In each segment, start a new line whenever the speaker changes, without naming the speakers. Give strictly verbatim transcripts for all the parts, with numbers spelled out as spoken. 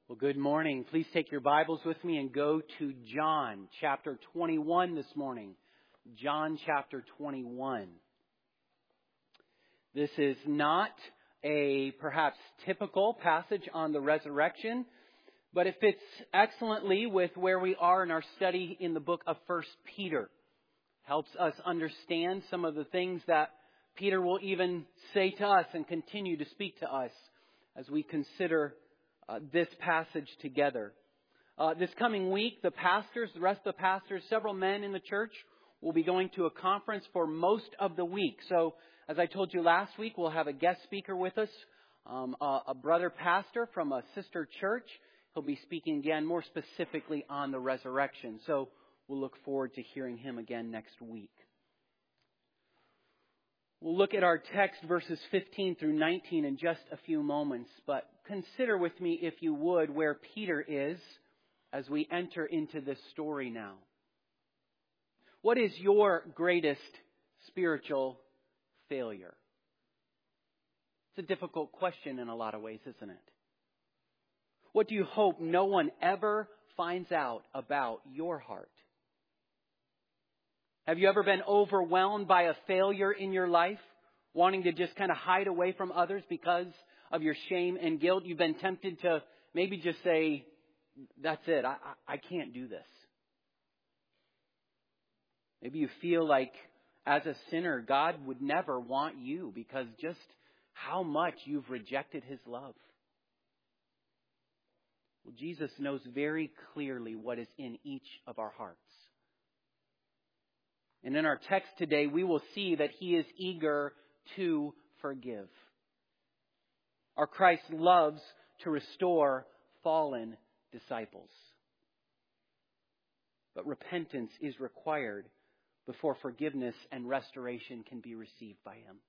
Well, good morning. Please take your Bibles with me and go to John chapter twenty-one this morning. John chapter twenty-one. This is not a perhaps typical passage on the resurrection, but it fits excellently with where we are in our study in the book of First Peter. Helps us understand some of the things that Peter will even say to us and continue to speak to us as we consider Uh, this passage together. Uh, this coming week, the pastors, the rest of the pastors, several men in the church will be going to a conference for most of the week. So, as I told you last week, we'll have a guest speaker with us, um, a, a brother pastor from a sister church. He'll be speaking again more specifically on the resurrection. So, we'll look forward to hearing him again next week. We'll look at our text, verses fifteen through nineteen, in just a few moments. But consider with me, if you would, where Peter is as we enter into this story now. What is your greatest spiritual failure? It's a difficult question in a lot of ways, isn't it? What do you hope no one ever finds out about your heart? Have you ever been overwhelmed by a failure in your life, wanting to just kind of hide away from others because of your shame and guilt? You've been tempted to maybe just say, that's it, I, I, I can't do this. Maybe you feel like as a sinner, God would never want you because just how much you've rejected His love. Well, Jesus knows very clearly what is in each of our hearts. And in our text today, we will see that He is eager to forgive. Our Christ loves to restore fallen disciples. But repentance is required before forgiveness and restoration can be received by Him.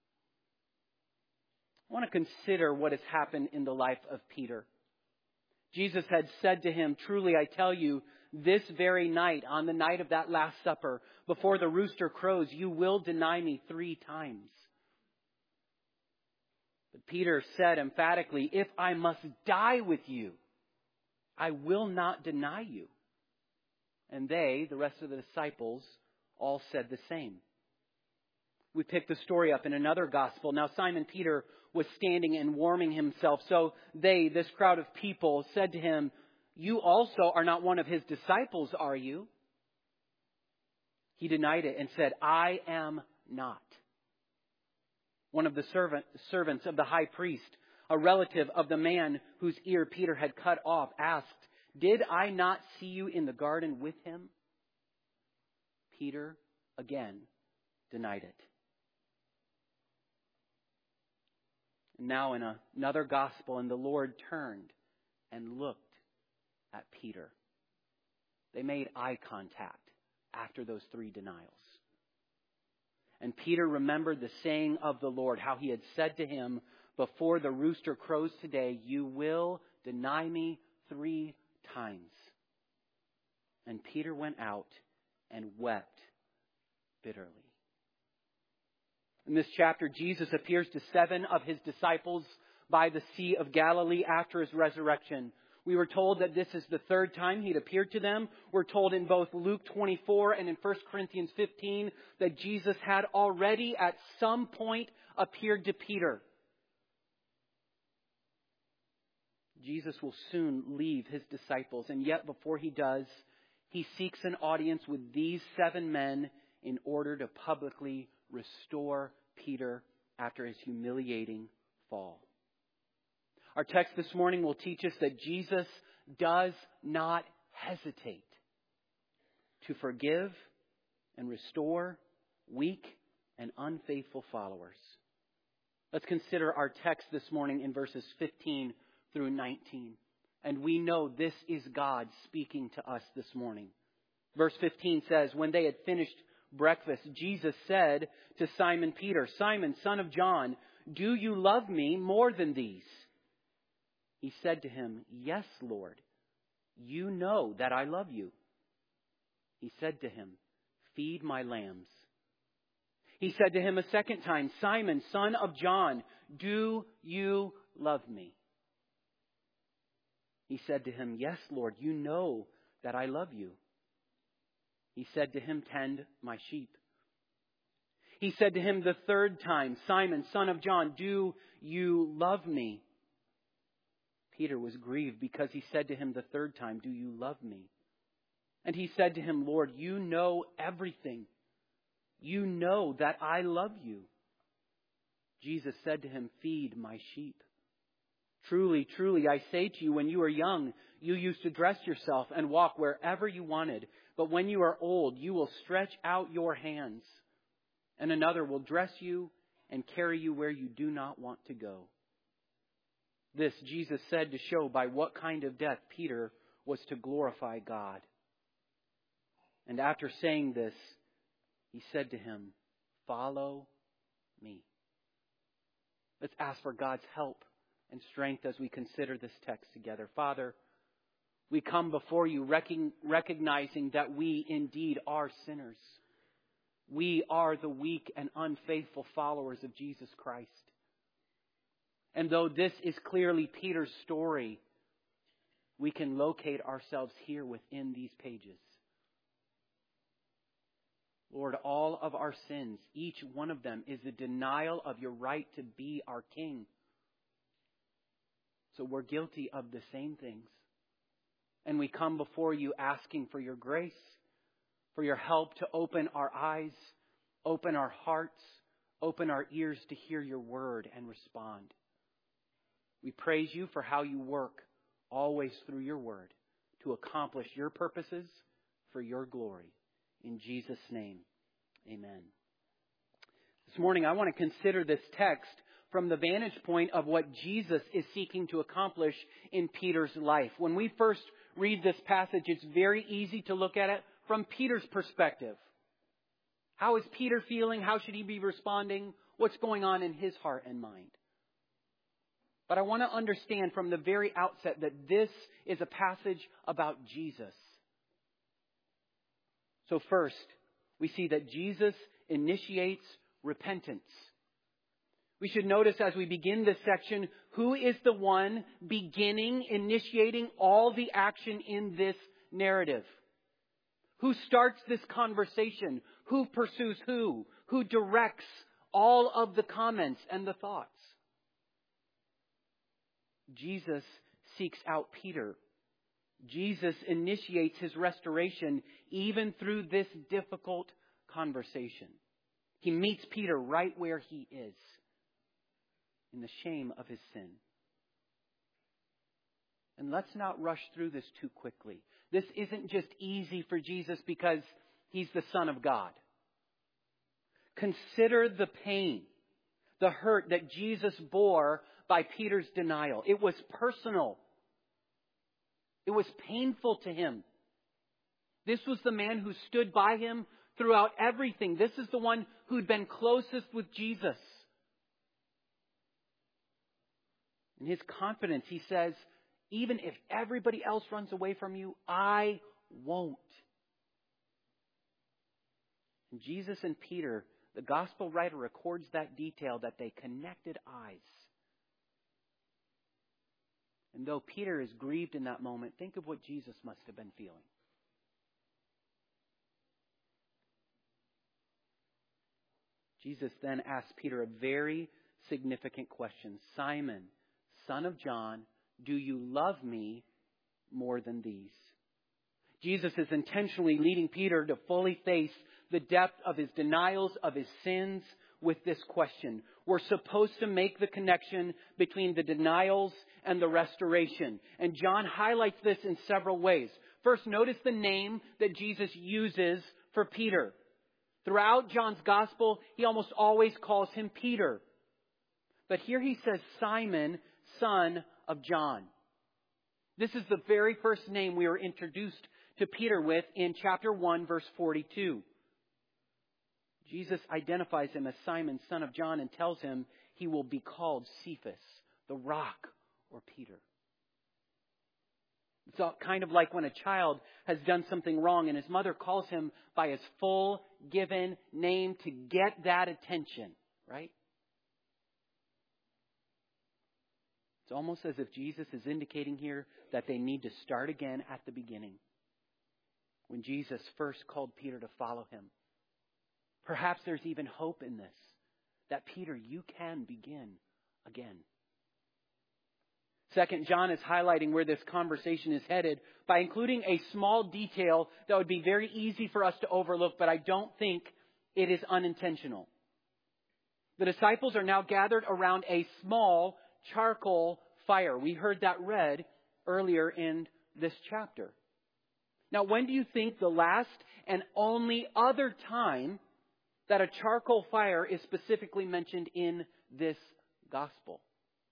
I want to consider what has happened in the life of Peter. Jesus had said to him, "Truly I tell you, this very night, on the night of that Last Supper, before the rooster crows, you will deny me three times." But Peter said emphatically, "If I must die with you, I will not deny you." And they, the rest of the disciples, all said the same. We pick the story up in another gospel. Now Simon Peter was standing and warming himself. So they, this crowd of people, said to him, "You also are not one of his disciples, are you?" He denied it and said, "I am not." One of the servant, servants of the high priest, a relative of the man whose ear Peter had cut off, asked, "Did I not see you in the garden with him?" Peter again denied it. Now in another gospel, and the Lord turned and looked at Peter. They made eye contact after those three denials. And Peter remembered the saying of the Lord, how He had said to him, "Before the rooster crows today, you will deny me three times." And Peter went out and wept bitterly. In this chapter, Jesus appears to seven of His disciples by the Sea of Galilee after His resurrection. We were told that this is the third time He'd appeared to them. We're told in both Luke twenty-four and in First Corinthians fifteen that Jesus had already at some point appeared to Peter. Jesus will soon leave His disciples, and yet before He does, He seeks an audience with these seven men in order to publicly restore Peter after his humiliating fall. Our text this morning will teach us that Jesus does not hesitate to forgive and restore weak and unfaithful followers. Let's consider our text this morning in verses fifteen through nineteen. And we know this is God speaking to us this morning. Verse fifteen says, "When they had finished breakfast, Jesus said to Simon Peter, 'Simon, son of John, do you love me more than these?' He said to him, 'Yes, Lord, you know that I love you.' He said to him, 'Feed my lambs.' He said to him a second time, 'Simon, son of John, do you love me?' He said to him, "Yes, Lord, you know that I love you." He said to him, "Tend my sheep." He said to him the third time, "Simon, son of John, do you love me?" Peter was grieved because he said to him the third time, "Do you love me?" And he said to him, "Lord, you know everything. You know that I love you." Jesus said to him, "Feed my sheep. Truly, truly, I say to you, when you were young, you used to dress yourself and walk wherever you wanted. But when you are old, you will stretch out your hands, and another will dress you and carry you where you do not want to go." This Jesus said to show by what kind of death Peter was to glorify God. And after saying this, he said to him, "Follow me." Let's ask for God's help and strength as we consider this text together. Father, we come before you recognizing that we indeed are sinners. We are the weak and unfaithful followers of Jesus Christ. And though this is clearly Peter's story, we can locate ourselves here within these pages. Lord, all of our sins, each one of them, is a denial of your right to be our King. So we're guilty of the same things. And we come before you asking for your grace, for your help to open our eyes, open our hearts, open our ears to hear your word and respond. We praise you for how you work always through your word to accomplish your purposes for your glory. In Jesus' name, amen. This morning I want to consider this text from the vantage point of what Jesus is seeking to accomplish in Peter's life. When we first read this passage, it's very easy to look at it from Peter's perspective. How is Peter feeling? How should he be responding? What's going on in his heart and mind? But I want to understand from the very outset that this is a passage about Jesus. So first, we see that Jesus initiates repentance. We should notice as we begin this section, who is the one beginning, initiating all the action in this narrative? Who starts this conversation? Who pursues who? Who directs all of the comments and the thoughts? Jesus seeks out Peter. Jesus initiates his restoration even through this difficult conversation. He meets Peter right where he is, in the shame of his sin. And let's not rush through this too quickly. This isn't just easy for Jesus because he's the Son of God. Consider the pain, the hurt that Jesus bore by Peter's denial. It was personal. It was painful to him. This was the man who stood by him throughout everything. This is the one who'd been closest with Jesus. In his confidence, he says, even if everybody else runs away from you, I won't. And Jesus and Peter, the gospel writer records that detail that they connected eyes. And though Peter is grieved in that moment, think of what Jesus must have been feeling. Jesus then asks Peter a very significant question. "Simon, son of John, do you love me more than these?" Jesus is intentionally leading Peter to fully face the depth of his denials, of his sins, with this question. We're supposed to make the connection between the denials and the restoration. And John highlights this in several ways. First, notice the name that Jesus uses for Peter. Throughout John's gospel, he almost always calls him Peter. But here he says, Simon, son of John. This is the very first name we were introduced to Peter with in chapter one, verse forty-two. Jesus identifies him as Simon, son of John, and tells him he will be called Cephas, the rock, or Peter. It's kind of like when a child has done something wrong and his mother calls him by his full given name to get that attention, right? It's almost as if Jesus is indicating here that they need to start again at the beginning, when Jesus first called Peter to follow him. Perhaps there's even hope in this, that Peter, you can begin again. Second, John is highlighting where this conversation is headed by including a small detail that would be very easy for us to overlook, but I don't think it is unintentional. The disciples are now gathered around a small charcoal fire. We heard that read earlier in this chapter. Now, when do you think the last and only other time that a charcoal fire is specifically mentioned in this gospel?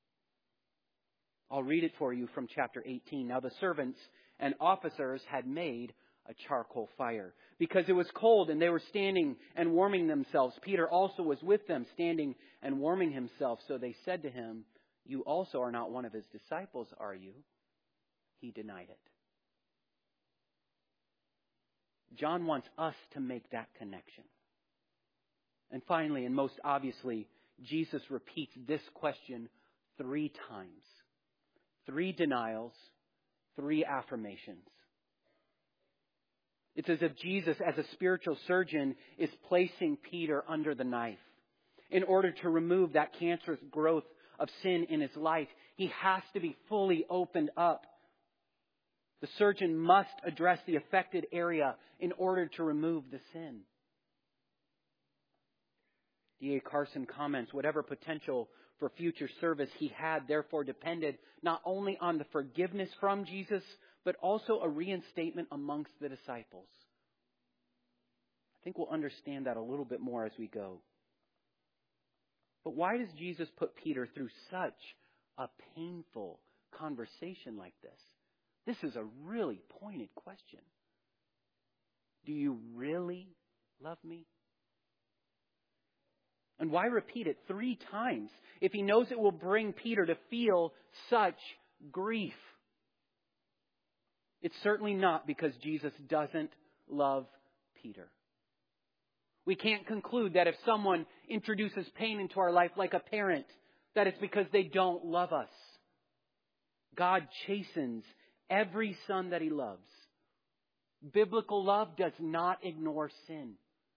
I'll read it for you from chapter eighteen. Now the servants and officers had made a charcoal fire because it was cold and they were standing and warming themselves. Peter also was with them, standing and warming himself. So they said to him, "You also are not one of his disciples, are you?" He denied it. John wants us to make that connection. And finally, and most obviously, Jesus repeats this question three times. Three denials, three affirmations. It's as if Jesus, as a spiritual surgeon, is placing Peter under the knife. In order to remove that cancerous growth of sin in his life, he has to be fully opened up. The surgeon must address the affected area in order to remove the sin. D A Carson comments, whatever potential for future service he had, therefore depended not only on the forgiveness from Jesus, but also a reinstatement amongst the disciples. I think we'll understand that a little bit more as we go. But why does Jesus put Peter through such a painful conversation like this? This is a really pointed question. Do you really love me? And why repeat it three times if he knows it will bring Peter to feel such grief? It's certainly not because Jesus doesn't love Peter. We can't conclude that if someone introduces pain into our life like a parent, that it's because they don't love us. God chastens every son that he loves. Biblical love does not ignore sin.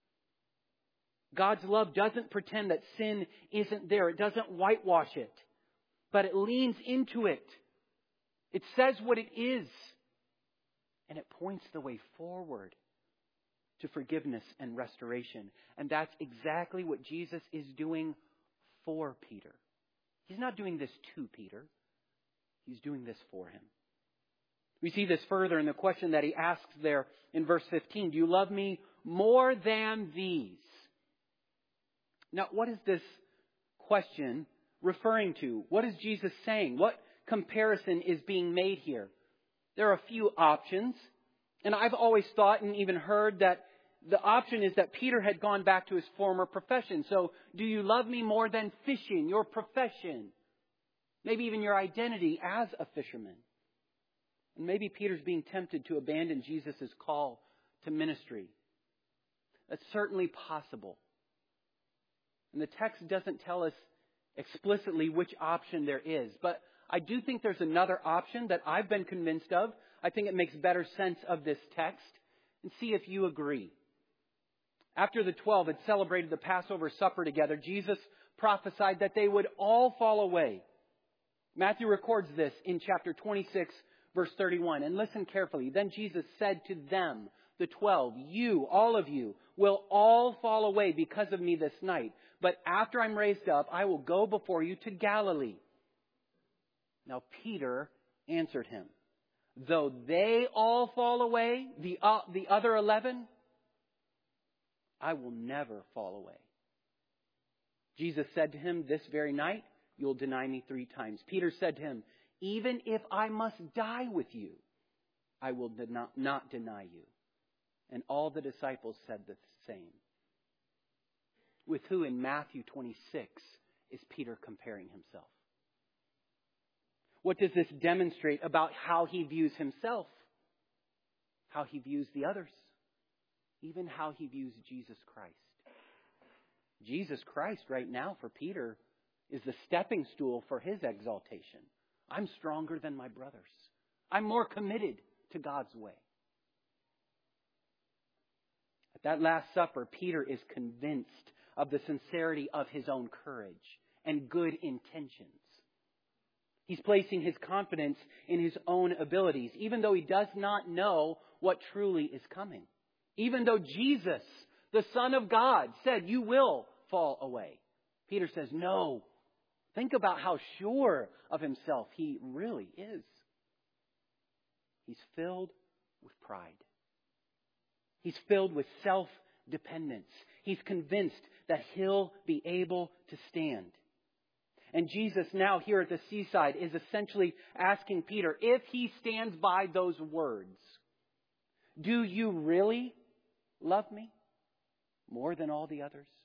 God's love doesn't pretend that sin isn't there. It doesn't whitewash it. But it leans into it. It says what it is. And it points the way forward to forgiveness and restoration. And that's exactly what Jesus is doing for Peter. He's not doing this to Peter. He's doing this for him. We see this further in the question that he asks there in verse fifteen. Do you love me more than these? Now, what is this question referring to? What is Jesus saying? What comparison is being made here? There are a few options. And I've always thought and even heard that the option is that Peter had gone back to his former profession. So, do you love me more than fishing, your profession? Maybe even your identity as a fisherman. And maybe Peter's being tempted to abandon Jesus' call to ministry. That's certainly possible. And the text doesn't tell us explicitly which option there is. But I do think there's another option that I've been convinced of. I think it makes better sense of this text. And see if you agree. After the twelve had celebrated the Passover supper together, Jesus prophesied that they would all fall away. Matthew records this in chapter twenty-six, verse thirty-one. And listen carefully. Then Jesus said to them, the twelve, you, all of you, will all fall away because of me this night. But after I'm raised up, I will go before you to Galilee. Now Peter answered him, though they all fall away, the, uh, the other eleven, I will never fall away. Jesus said to him, this very night, you'll deny me three times. Peter said to him, even if I must die with you, I will not, not deny you. And all the disciples said the same. With who in Matthew twenty-six is Peter comparing himself? What does this demonstrate about how he views himself? How he views the others? Even how he views Jesus Christ. Jesus Christ right now for Peter is the stepping stool for his exaltation. I'm stronger than my brothers. I'm more committed to God's way. At that Last Supper, Peter is convinced of the sincerity of his own courage and good intentions. He's placing his confidence in his own abilities, even though he does not know what truly is coming. Even though Jesus, the Son of God, said, you will fall away. Peter says, no. Think about how sure of himself he really is. He's filled with pride. He's filled with self-dependence. He's convinced that he'll be able to stand. And Jesus now here at the seaside is essentially asking Peter, if he stands by those words, do you really love me more than all the others?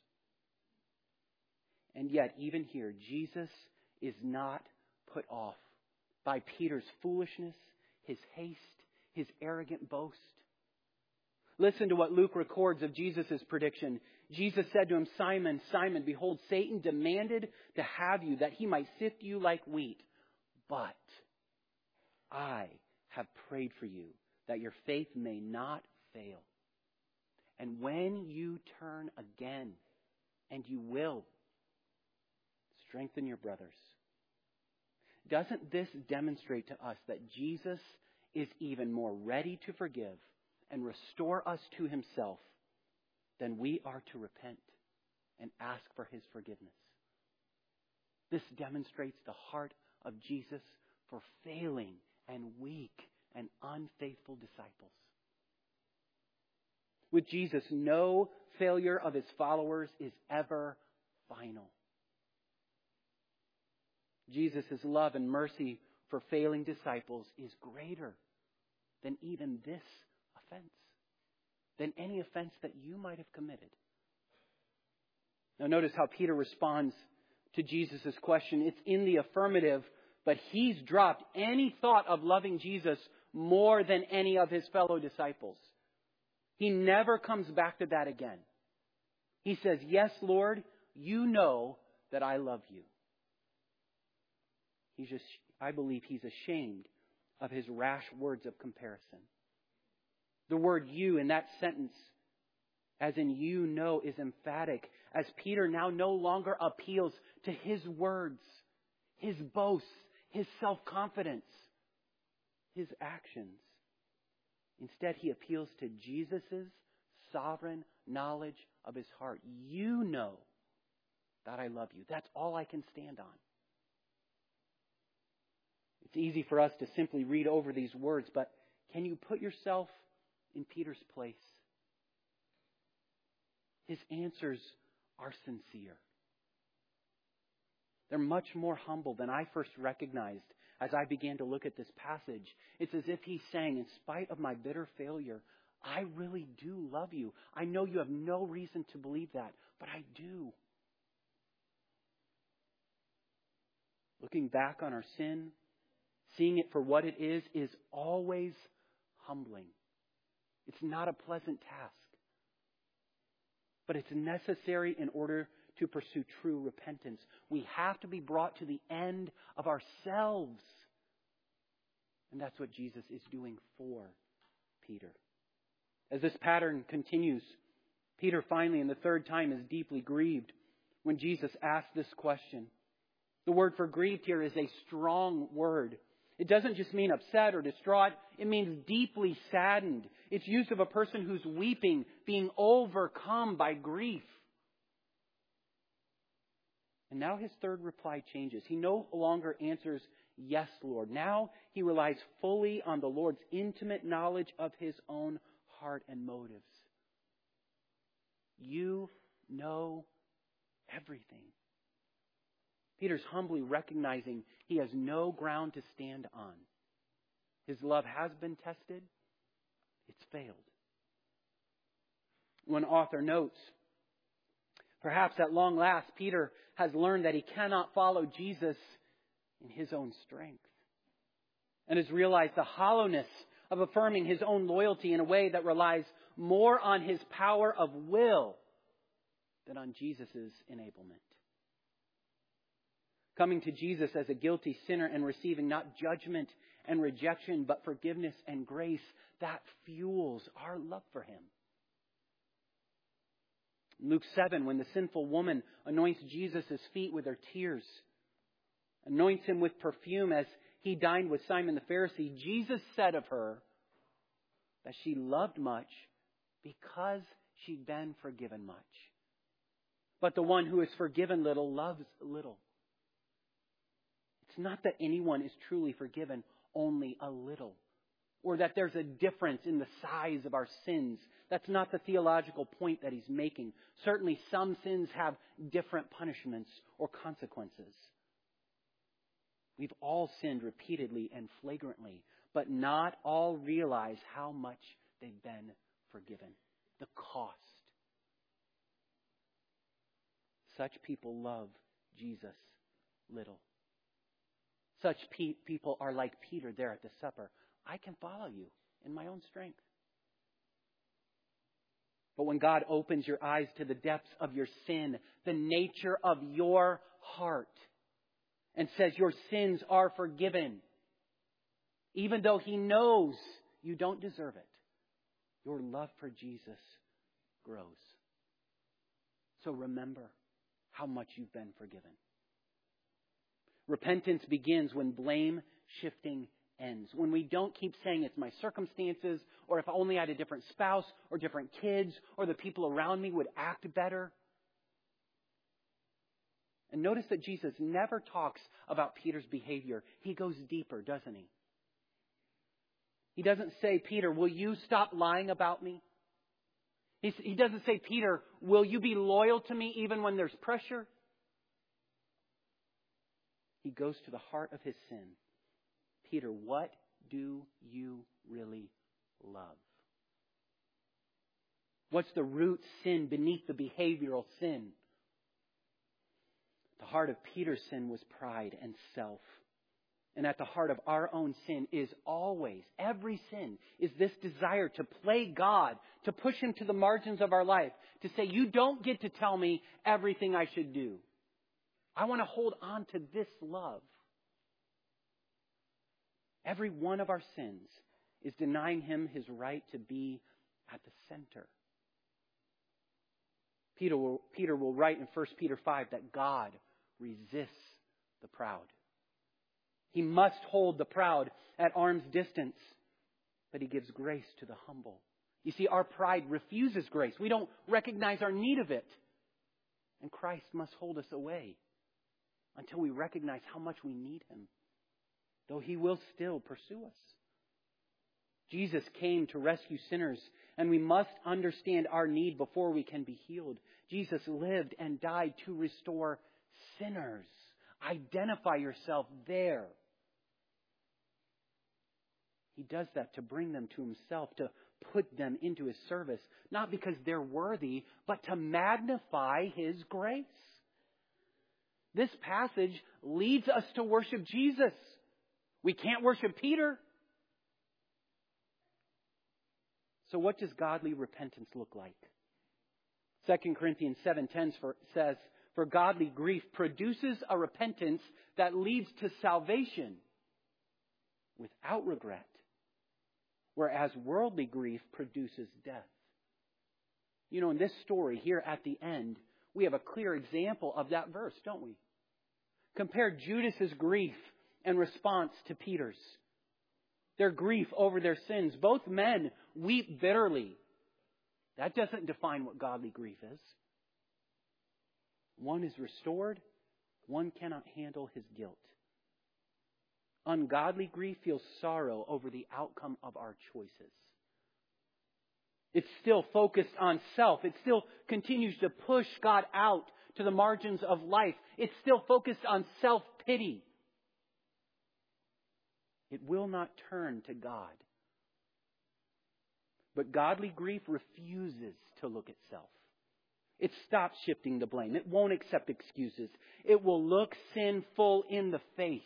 And yet, even here, Jesus is not put off by Peter's foolishness, his haste, his arrogant boast. Listen to what Luke records of Jesus' prediction. Jesus said to him, Simon, Simon, behold, Satan demanded to have you that he might sift you like wheat. But I have prayed for you that your faith may not fail. And when you turn again, and you will, strengthen your brothers. Doesn't this demonstrate to us that Jesus is even more ready to forgive and restore us to himself than we are to repent and ask for his forgiveness? This demonstrates the heart of Jesus for failing and weak and unfaithful disciples. With Jesus, no failure of his followers is ever final. Jesus' love and mercy for failing disciples is greater than even this offense, than any offense that you might have committed. Now notice how Peter responds to Jesus' question. It's in the affirmative, but he's dropped any thought of loving Jesus more than any of his fellow disciples. He never comes back to that again. He says, yes, Lord, you know that I love you. He's just, I believe he's ashamed of his rash words of comparison. The word you in that sentence, as in you know, is emphatic, as Peter now no longer appeals to his words, his boasts, his self-confidence, his actions. Instead, he appeals to Jesus' sovereign knowledge of his heart. You know that I love you. That's all I can stand on. It's easy for us to simply read over these words, but can you put yourself in Peter's place? His answers are sincere. They're much more humble than I first recognized as I began to look at this passage. It's as if he's saying, in spite of my bitter failure, I really do love you. I know you have no reason to believe that, but I do. Looking back on our sin, seeing it for what it is, is always humbling. It's not a pleasant task. But it's necessary in order to pursue true repentance. We have to be brought to the end of ourselves. And that's what Jesus is doing for Peter. As this pattern continues, Peter finally, in the third time, is deeply grieved when Jesus asks this question. The word for grieved here is a strong word. It doesn't just mean upset or distraught. It means deeply saddened. It's used of a person who's weeping, being overcome by grief. And now his third reply changes. He no longer answers, yes, Lord. Now he relies fully on the Lord's intimate knowledge of his own heart and motives. You know everything. Peter's humbly recognizing he has no ground to stand on. His love has been tested. It's failed. One author notes, perhaps at long last, Peter has learned that he cannot follow Jesus in his own strength, and has realized the hollowness of affirming his own loyalty in a way that relies more on his power of will than on Jesus' enablement. Coming to Jesus as a guilty sinner and receiving not judgment and rejection, but forgiveness and grace, that fuels our love for Him. Luke seven, when the sinful woman anoints Jesus' feet with her tears, anoints Him with perfume as He dined with Simon the Pharisee, Jesus said of her that she loved much because she'd been forgiven much. But the one who is forgiven little loves little. It's not that anyone is truly forgiven only a little, or that there's a difference in the size of our sins. That's not the theological point that he's making. Certainly some sins have different punishments or consequences. We've all sinned repeatedly and flagrantly, but not all realize how much they've been forgiven. The cost. Such people love Jesus little. Such pe- people are like Peter there at the supper. I can follow you in my own strength. But when God opens your eyes to the depths of your sin, the nature of your heart, and says your sins are forgiven, even though He knows you don't deserve it, your love for Jesus grows. So remember how much you've been forgiven. Repentance begins when blame shifting ends. When we don't keep saying it's my circumstances, or if only I had a different spouse, or different kids, or the people around me would act better. And notice that Jesus never talks about Peter's behavior. He goes deeper, doesn't he? He doesn't say, Peter, will you stop lying about me? He, he doesn't say, Peter, will you be loyal to me even when there's pressure? He goes to the heart of his sin. Peter, what do you really love? What's the root sin beneath the behavioral sin? The heart of Peter's sin was pride and self. And at the heart of our own sin is always, every sin, is this desire to play God, to push Him to the margins of our life, to say, you don't get to tell me everything I should do. I want to hold on to this love. Every one of our sins is denying Him His right to be at the center. Peter will, Peter will write in First Peter five that God resists the proud. He must hold the proud at arm's distance, but He gives grace to the humble. You see, our pride refuses grace. We don't recognize our need of it. And Christ must hold us away until we recognize how much we need Him, though He will still pursue us. Jesus came to rescue sinners, and we must understand our need before we can be healed. Jesus lived and died to restore sinners. Identify yourself there. He does that to bring them to Himself, to put them into His service, not because they're worthy, but to magnify His grace. This passage leads us to worship Jesus. We can't worship Peter. So what does godly repentance look like? Second Corinthians seven ten says, for godly grief produces a repentance that leads to salvation without regret, whereas worldly grief produces death. You know, in this story here at the end, we have a clear example of that verse, don't we? Compare Judas's grief and response to Peter's. Their grief over their sins. Both men weep bitterly. That doesn't define what godly grief is. One is restored. One cannot handle his guilt. Ungodly grief feels sorrow over the outcome of our choices. It's still focused on self. It still continues to push God out to the margins of life. It's still focused on self-pity. It will not turn to God. But godly grief refuses to look at self. It stops shifting the blame. It won't accept excuses. It will look sin full in the face.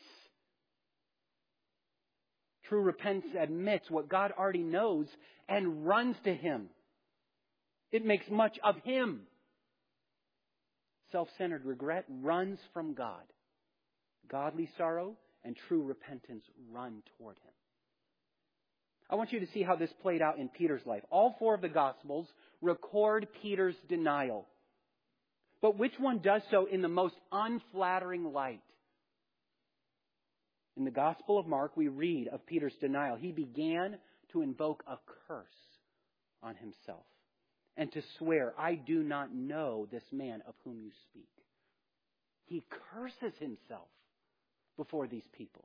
True repentance admits what God already knows and runs to Him. It makes much of Him. Self-centered regret runs from God. Godly sorrow and true repentance run toward him. I want you to see how this played out in Peter's life. All four of the Gospels record Peter's denial. But which one does so in the most unflattering light? In the Gospel of Mark, we read of Peter's denial. He began to invoke a curse on himself and to swear, "I do not know this man of whom you speak." He curses himself before these people.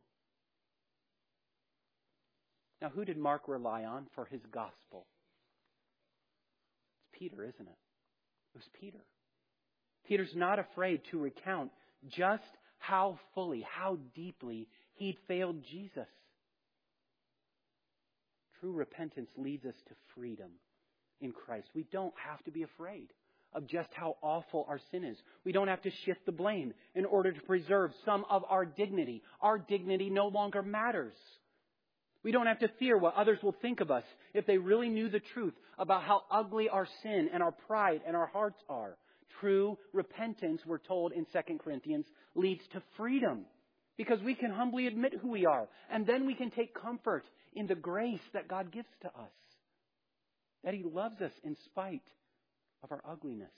Now, who did Mark rely on for his gospel? It's Peter, isn't it? It was Peter. Peter's not afraid to recount just how fully, how deeply he'd failed Jesus. True repentance leads us to freedom in Christ. We don't have to be afraid of just how awful our sin is. We don't have to shift the blame in order to preserve some of our dignity. Our dignity no longer matters. We don't have to fear what others will think of us if they really knew the truth about how ugly our sin and our pride and our hearts are. True repentance, we're told in Second Corinthians, leads to freedom because we can humbly admit who we are, and then we can take comfort in the grace that God gives to us, that He loves us in spite of our ugliness.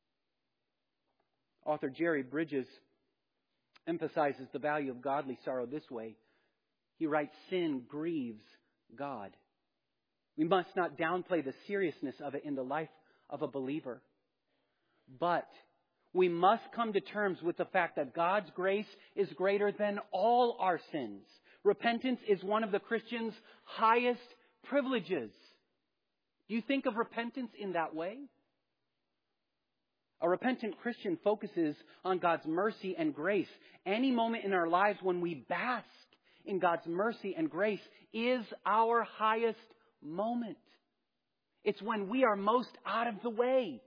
Author Jerry Bridges emphasizes the value of godly sorrow this way. He writes, "Sin grieves God. We must not downplay the seriousness of it in the life of a believer. But we must come to terms with the fact that God's grace is greater than all our sins. Repentance is one of the Christian's highest privileges." Do you think of repentance in that way? A repentant Christian focuses on God's mercy and grace. Any moment in our lives when we bask in God's mercy and grace is our highest moment. It's when we are most out of the way.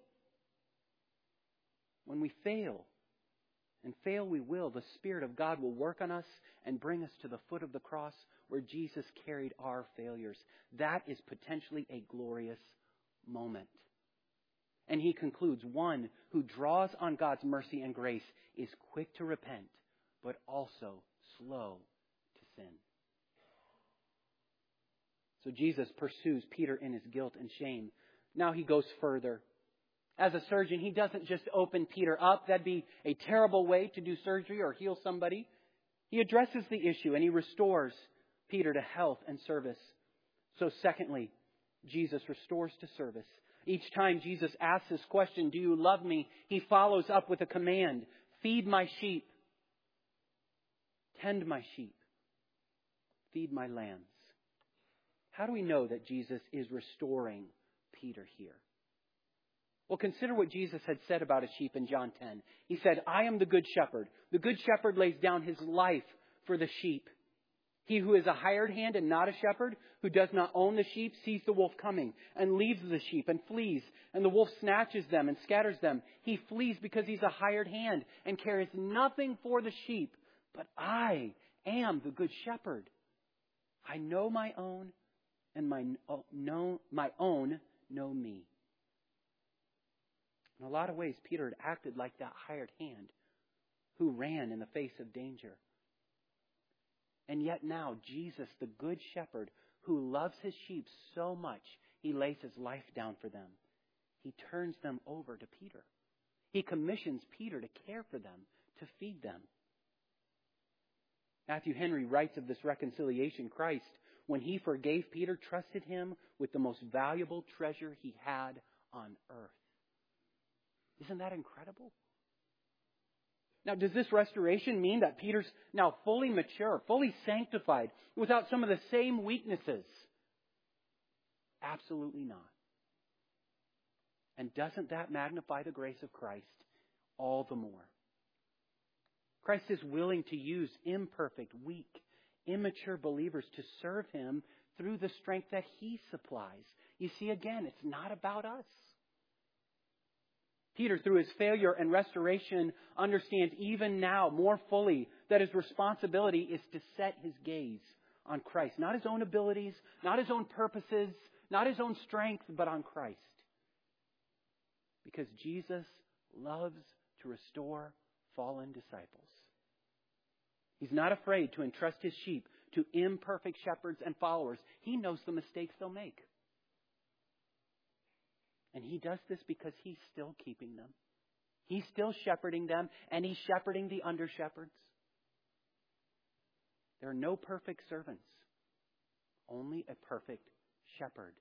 When we fail, and fail we will, the Spirit of God will work on us and bring us to the foot of the cross where Jesus carried our failures. That is potentially a glorious moment. And he concludes, one who draws on God's mercy and grace is quick to repent, but also slow to sin. So Jesus pursues Peter in his guilt and shame. Now he goes further. As a surgeon, he doesn't just open Peter up. That'd be a terrible way to do surgery or heal somebody. He addresses the issue and he restores Peter to health and service. So secondly, Jesus restores to service. Each time Jesus asks this question, "Do you love me?" he follows up with a command: "Feed my sheep. Tend my sheep. Feed my lambs." How do we know that Jesus is restoring Peter here? Well, consider what Jesus had said about his sheep in John ten. He said, "I am the good shepherd. The good shepherd lays down his life for the sheep. He who is a hired hand and not a shepherd, who does not own the sheep, sees the wolf coming and leaves the sheep and flees. And the wolf snatches them and scatters them. He flees because he's a hired hand and cares nothing for the sheep. But I am the good shepherd. I know my own, and my, know, my own know me." In a lot of ways, Peter had acted like that hired hand who ran in the face of danger. And yet now, Jesus, the good shepherd, who loves his sheep so much, he lays his life down for them. He turns them over to Peter. He commissions Peter to care for them, to feed them. Matthew Henry writes of this reconciliation. Christ, when he forgave Peter, trusted him with the most valuable treasure he had on earth. Isn't that incredible? Now, does this restoration mean that Peter's now fully mature, fully sanctified, without some of the same weaknesses? Absolutely not. And doesn't that magnify the grace of Christ all the more? Christ is willing to use imperfect, weak, immature believers to serve Him through the strength that He supplies. You see, again, it's not about us. Peter, through his failure and restoration, understands even now more fully that his responsibility is to set his gaze on Christ. Not his own abilities, not his own purposes, not his own strength, but on Christ. Because Jesus loves to restore fallen disciples. He's not afraid to entrust his sheep to imperfect shepherds and followers. He knows the mistakes they'll make. And he does this because he's still keeping them. He's still shepherding them, and he's shepherding the under-shepherds. There are no perfect servants, only a perfect shepherd.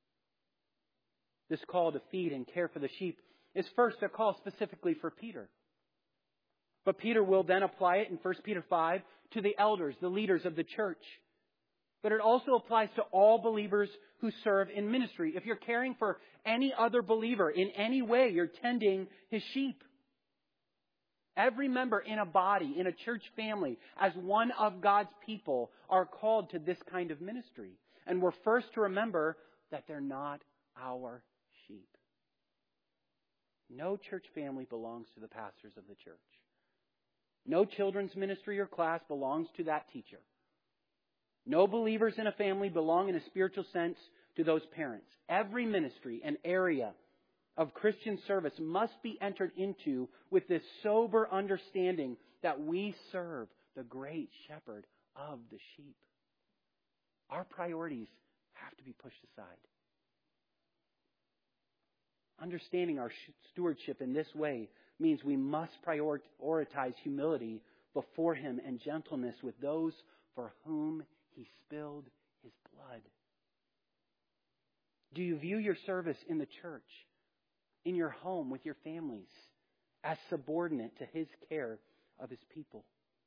This call to feed and care for the sheep is first a call specifically for Peter. But Peter will then apply it in First Peter five to the elders, the leaders of the church. But it also applies to all believers who serve in ministry. If you're caring for any other believer in any way, you're tending his sheep. Every member in a body, in a church family, as one of God's people, are called to this kind of ministry. And we're first to remember that they're not our sheep. No church family belongs to the pastors of the church. No children's ministry or class belongs to that teacher. No believers in a family belong in a spiritual sense to those parents. Every ministry and area of Christian service must be entered into with this sober understanding that we serve the great shepherd of the sheep. Our priorities have to be pushed aside. Understanding our stewardship in this way means we must prioritize humility before Him and gentleness with those for whom He spilled His blood. Do you view your service in the church, in your home, with your families, as subordinate to His care of His people?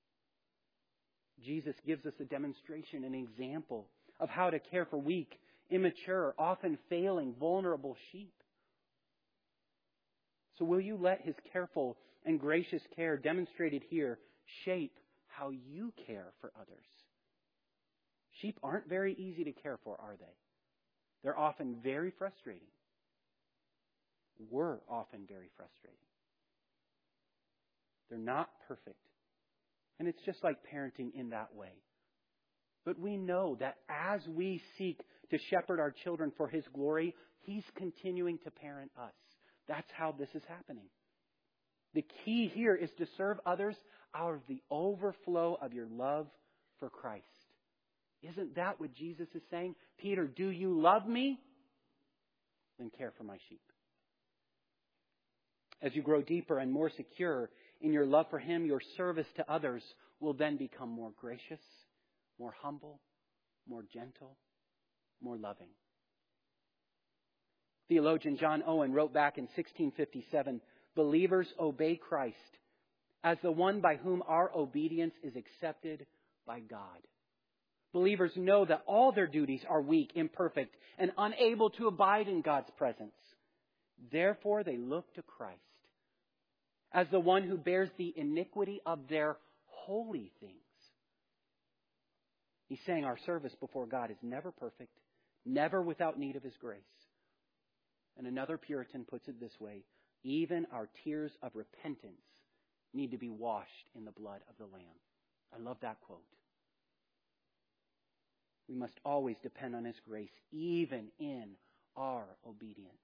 Jesus gives us a demonstration, an example of how to care for weak, immature, often failing, vulnerable sheep. So will you let His careful and gracious care demonstrated here shape how you care for others? Sheep aren't very easy to care for, are they? They're often very frustrating. We're often very frustrating. They're not perfect. And it's just like parenting in that way. But we know that as we seek to shepherd our children for His glory, He's continuing to parent us. That's how this is happening. The key here is to serve others out of the overflow of your love for Christ. Isn't that what Jesus is saying? Peter, do you love me? Then care for my sheep. As you grow deeper and more secure in your love for Him, your service to others will then become more gracious, more humble, more gentle, more loving. Theologian John Owen wrote back in sixteen fifty-seven, "Believers obey Christ as the one by whom our obedience is accepted by God. Believers know that all their duties are weak, imperfect, and unable to abide in God's presence. Therefore, they look to Christ as the one who bears the iniquity of their holy things." He's saying our service before God is never perfect, never without need of His grace. And another Puritan puts it this way: even our tears of repentance need to be washed in the blood of the Lamb. I love that quote. We must always depend on His grace, even in our obedience.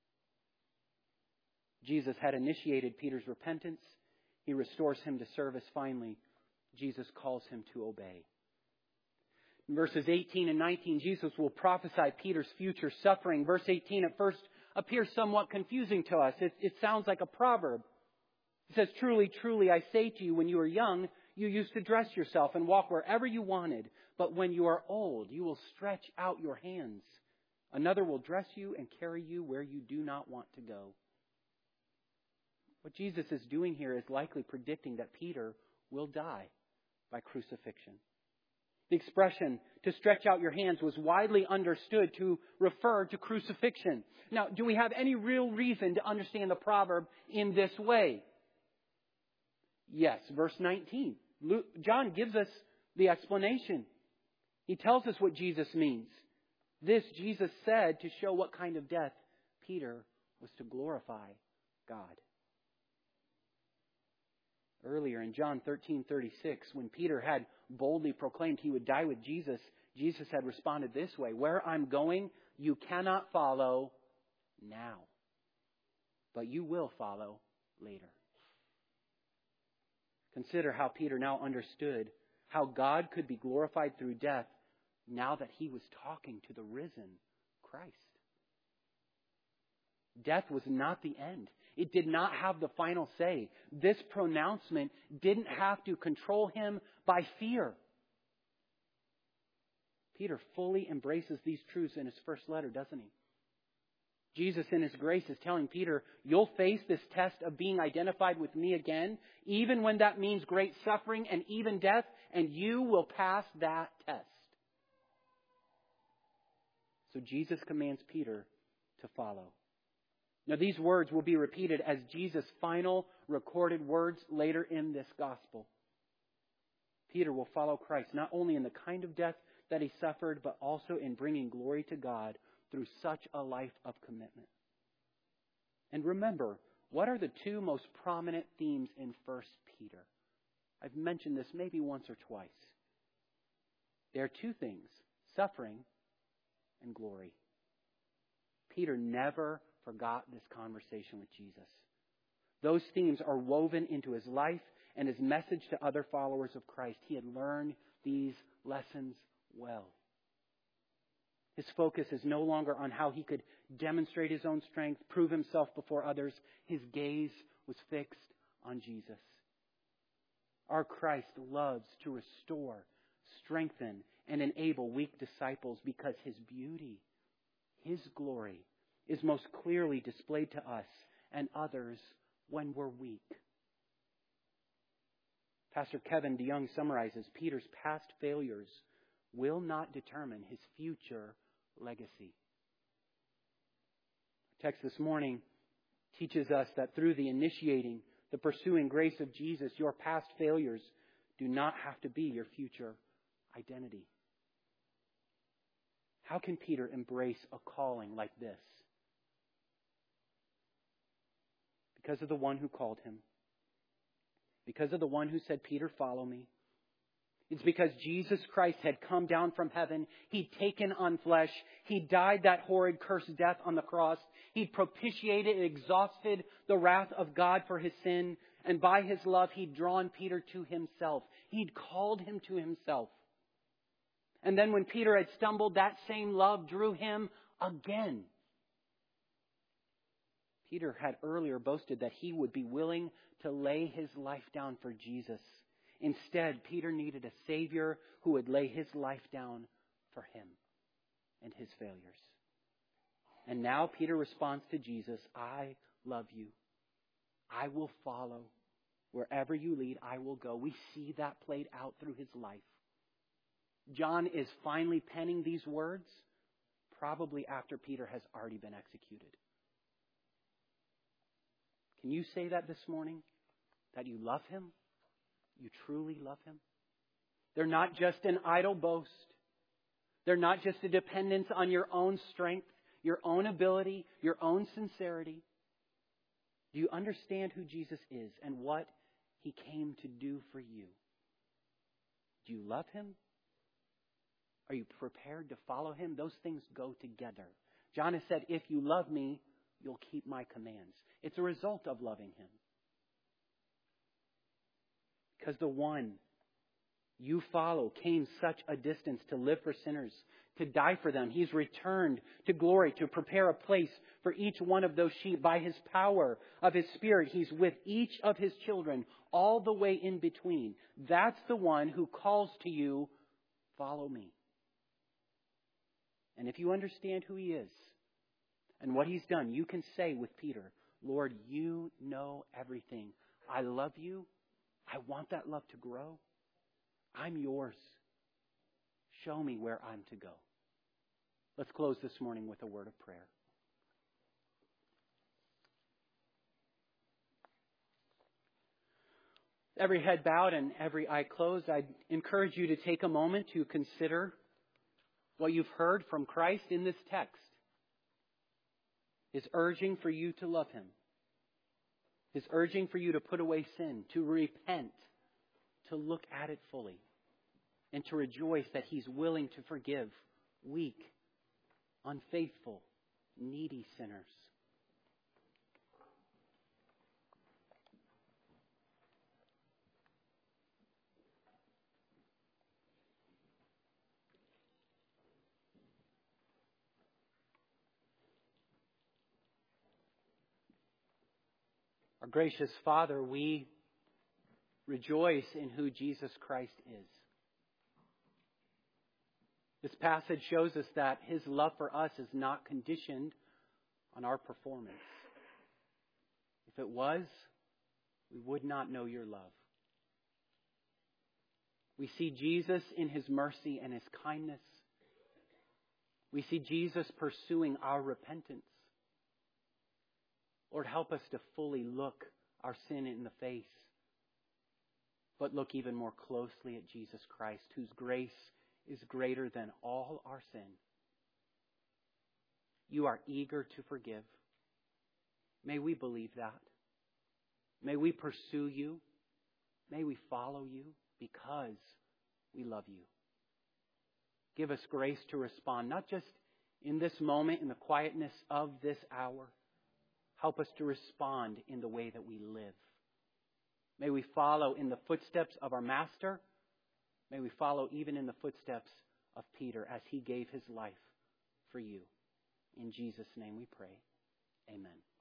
Jesus had initiated Peter's repentance. He restores him to service. Finally, Jesus calls him to obey. In verses eighteen and nineteen, Jesus will prophesy Peter's future suffering. Verse eighteen at first appears somewhat confusing to us. It, it sounds like a proverb. It says, "Truly, truly, I say to you, when you were young, you used to dress yourself and walk wherever you wanted. But when you are old, you will stretch out your hands. Another will dress you and carry you where you do not want to go." What Jesus is doing here is likely predicting that Peter will die by crucifixion. The expression, "to stretch out your hands," was widely understood to refer to crucifixion. Now, do we have any real reason to understand the proverb in this way? Yes, verse nineteen. Luke, John gives us the explanation. He tells us what Jesus means. This Jesus said to show what kind of death Peter was to glorify God. Earlier in John thirteen thirty-six, when Peter had boldly proclaimed he would die with Jesus, Jesus had responded this way: "Where I'm going, you cannot follow now, but you will follow later." Consider how Peter now understood how God could be glorified through death now that he was talking to the risen Christ. Death was not the end. It did not have the final say. This pronouncement didn't have to control him by fear. Peter fully embraces these truths in his first letter, doesn't he? Jesus in his grace is telling Peter, you'll face this test of being identified with me again, even when that means great suffering and even death, and you will pass that test. So Jesus commands Peter to follow. Now these words will be repeated as Jesus' final recorded words later in this gospel. Peter will follow Christ not only in the kind of death that he suffered, but also in bringing glory to God through such a life of commitment. And remember, what are the two most prominent themes in First Peter? I've mentioned this maybe once or twice. There are two things, suffering and glory. Peter never forgot this conversation with Jesus. Those themes are woven into his life and his message to other followers of Christ. He had learned these lessons well. His focus is no longer on how he could demonstrate his own strength, prove himself before others. His gaze was fixed on Jesus. Our Christ loves to restore, strengthen, and enable weak disciples because his beauty, his glory, is most clearly displayed to us and others when we're weak. Pastor Kevin DeYoung summarizes Peter's past failures will not determine his future legacy. Our text this morning teaches us that through the initiating, the pursuing grace of Jesus, your past failures do not have to be your future identity. How can Peter embrace a calling like this? Because of the one who called him. Because of the one who said, Peter, follow me. It's because Jesus Christ had come down from heaven. He'd taken on flesh. He died that horrid cursed death on the cross. He'd propitiated and exhausted the wrath of God for his sin. And by his love, he'd drawn Peter to himself. He'd called him to himself. And then when Peter had stumbled, that same love drew him again. Peter had earlier boasted that he would be willing to lay his life down for Jesus. Instead, Peter needed a Savior who would lay his life down for him and his failures. And now Peter responds to Jesus, I love you. I will follow. Wherever you lead, I will go. We see that played out through his life. John is finally penning these words, probably after Peter has already been executed. Can you say that this morning? That you love him? You truly love him? They're not just an idle boast. They're not just a dependence on your own strength, your own ability, your own sincerity. Do you understand who Jesus is and what he came to do for you? Do you love him? Are you prepared to follow him? Those things go together. John has said, if you love me, you'll keep my commands. It's a result of loving him. Because the one you follow came such a distance to live for sinners, to die for them. He's returned to glory to prepare a place for each one of those sheep. By his power of his Spirit, he's with each of his children all the way in between. That's the one who calls to you, follow me. And if you understand who he is and what he's done, you can say with Peter, Lord, you know everything. I love you. I want that love to grow. I'm yours. Show me where I'm to go. Let's close this morning with a word of prayer. Every head bowed and every eye closed, I'd encourage you to take a moment to consider what you've heard from Christ in this text. His urging for you to love him. His urging for you to put away sin, to repent, to look at it fully, and to rejoice that he's willing to forgive weak, unfaithful, needy sinners. Our gracious Father, we rejoice in who Jesus Christ is. This passage shows us that His love for us is not conditioned on our performance. If it was, we would not know your love. We see Jesus in His mercy and His kindness. We see Jesus pursuing our repentance. Lord, help us to fully look our sin in the face, but look even more closely at Jesus Christ, whose grace is greater than all our sin. You are eager to forgive. May we believe that. May we pursue you. May we follow you because we love you. Give us grace to respond, not just in this moment, in the quietness of this hour. Help us to respond in the way that we live. May we follow in the footsteps of our Master. May we follow even in the footsteps of Peter as he gave his life for you. In Jesus' name we pray. Amen.